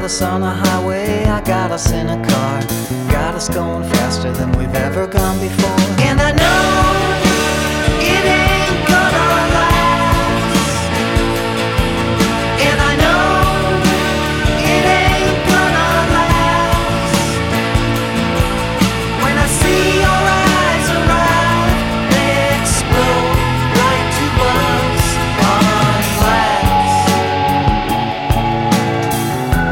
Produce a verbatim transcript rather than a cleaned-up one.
got us on a highway, I got us in a car, got us going faster than we've ever gone before. And I know